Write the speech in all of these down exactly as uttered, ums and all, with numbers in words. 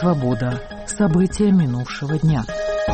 Свобода. События минувшего дня.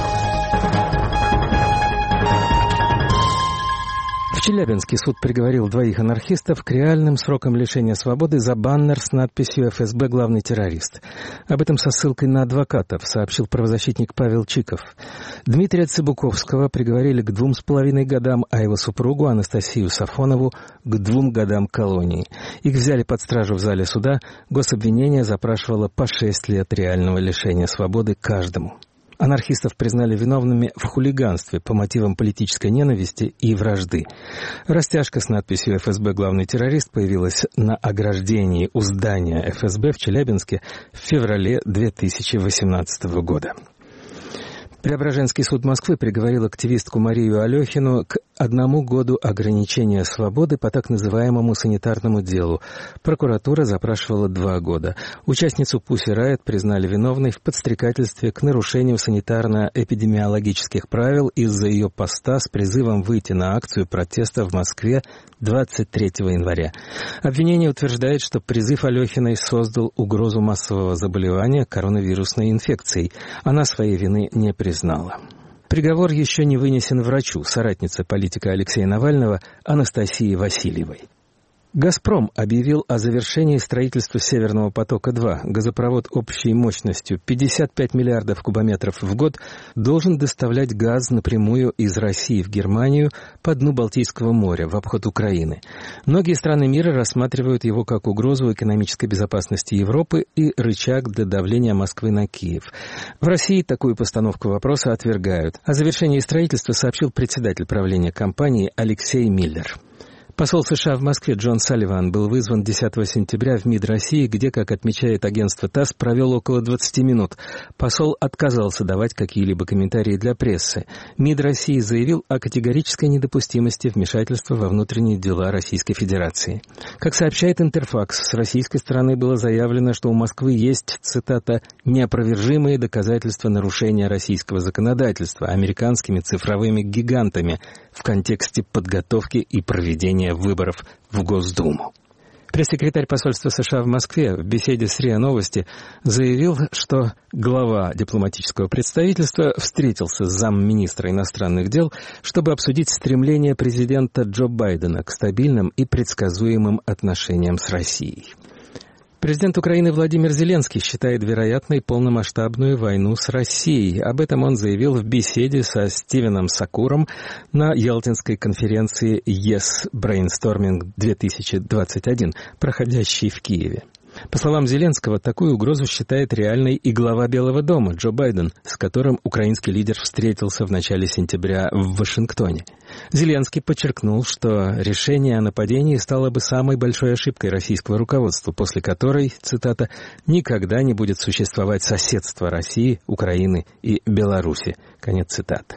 В Челябинске суд приговорил двоих анархистов к реальным срокам лишения свободы за баннер с надписью «эф эс бэ главный террорист». Об этом со ссылкой на адвокатов сообщил правозащитник Павел Чиков. Дмитрия Цыбуковского приговорили к двум с половиной годам, а его супругу Анастасию Сафонову к двум годам колонии. Их взяли под стражу в зале суда. Гособвинение запрашивало по шесть лет реального лишения свободы каждому. Анархистов признали виновными в хулиганстве по мотивам политической ненависти и вражды. Растяжка с надписью «эф эс бэ главный террорист» появилась на ограждении у здания эф эс бэ в Челябинске в феврале две тысячи восемнадцатого года. Преображенский суд Москвы приговорил активистку Марию Алехину к одному году ограничения свободы по так называемому санитарному делу. Прокуратура запрашивала два года. Участницу Pussy Riot признали виновной в подстрекательстве к нарушению санитарно-эпидемиологических правил из-за ее поста с призывом выйти на акцию протеста в Москве двадцать третьего января. Обвинение утверждает, что призыв Алехиной создал угрозу массового заболевания коронавирусной инфекцией. Она своей вины не признала. Приговор еще не вынесен врачу, соратнице политика Алексея Навального Анастасии Васильевой. «Газпром» объявил о завершении строительства «Северного потока-два». Газопровод общей мощностью пятьдесят пять миллиардов кубометров в год должен доставлять газ напрямую из России в Германию по дну Балтийского моря в обход Украины. Многие страны мира рассматривают его как угрозу экономической безопасности Европы и рычаг для давления Москвы на Киев. В России такую постановку вопроса отвергают. О завершении строительства сообщил председатель правления компании Алексей Миллер. Посол США в Москве Джон Салливан был вызван десятого сентября в МИД России, где, как отмечает агентство ТАСС, провел около двадцати минут. Посол отказался давать какие-либо комментарии для прессы. МИД России заявил о категорической недопустимости вмешательства во внутренние дела Российской Федерации. Как сообщает Интерфакс, с российской стороны было заявлено, что у Москвы есть, цитата, «неопровержимые доказательства нарушения российского законодательства американскими цифровыми гигантами в контексте подготовки и проведения выборов в Госдуму». Пресс-секретарь посольства США в Москве в беседе с РИА Новости заявил, что глава дипломатического представительства встретился с замминистра иностранных дел, чтобы обсудить стремление президента Джо Байдена к стабильным и предсказуемым отношениям с Россией. Президент Украины Владимир Зеленский считает вероятной полномасштабную войну с Россией. Об этом он заявил в беседе со Стивеном Сакуром на Ялтинской конференции Yes Brainstorming две тысячи двадцать один, проходящей в Киеве. По словам Зеленского, такую угрозу считает реальной и глава Белого дома Джо Байден, с которым украинский лидер встретился в начале сентября в Вашингтоне. Зеленский подчеркнул, что решение о нападении стало бы самой большой ошибкой российского руководства, после которой, цитата, «никогда не будет существовать соседство России, Украины и Беларуси». Конец цитаты.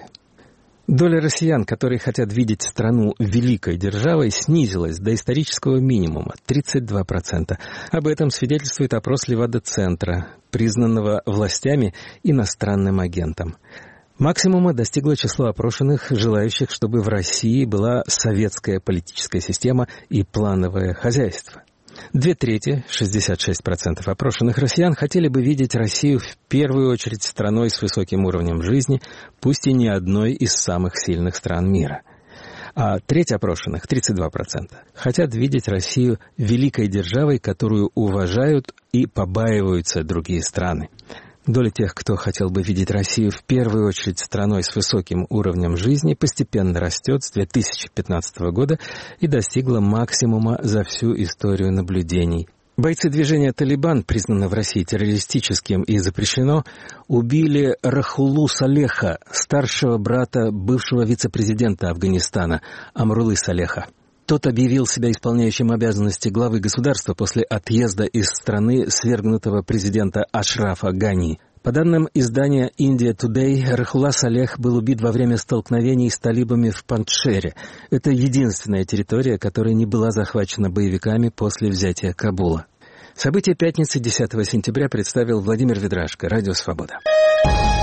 Доля россиян, которые хотят видеть страну великой державой, снизилась до исторического минимума – тридцать два процента. Об этом свидетельствует опрос Левада-центра, признанного властями иностранным агентом. Максимума достигло число опрошенных, желающих, чтобы в России была советская политическая система и плановое хозяйство. Две трети, шестьдесят шесть процентов опрошенных россиян, хотели бы видеть Россию в первую очередь страной с высоким уровнем жизни, пусть и не одной из самых сильных стран мира. А треть опрошенных, тридцать два процента, хотят видеть Россию великой державой, которую уважают и побаиваются другие страны. Доля тех, кто хотел бы видеть Россию в первую очередь страной с высоким уровнем жизни, постепенно растет с две тысячи пятнадцатого года и достигла максимума за всю историю наблюдений. Бойцы движения «Талибан», признанного в России террористическим и запрещено, убили Рахулу Салеха, старшего брата бывшего вице-президента Афганистана Амрулы Салеха. Тот объявил себя исполняющим обязанности главы государства после отъезда из страны свергнутого президента Ашрафа Гани. По данным издания «India Today», Рахула Салех был убит во время столкновений с талибами в Панджшере. Это единственная территория, которая не была захвачена боевиками после взятия Кабула. События пятницы десятого сентября представил Владимир Ведрашко, Радио Свобода.